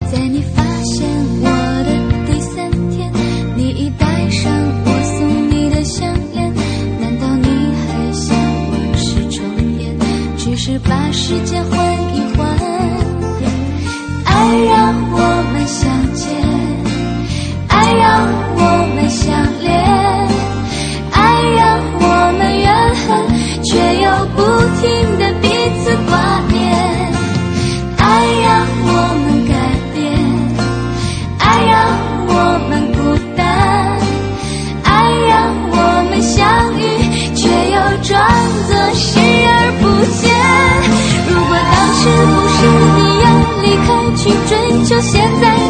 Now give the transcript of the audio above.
在你发现我的第3天，你已戴上我送你的项链，难道你还想往事重演？只是把时间换一换，爱让我们相见，爱让我们相恋，爱让我们怨恨，却又不停地彼此挂念。爱让我们改变，爱让我们孤单，爱让我们相遇，却又装作视而不见。如果当时不是你要离开去追求现在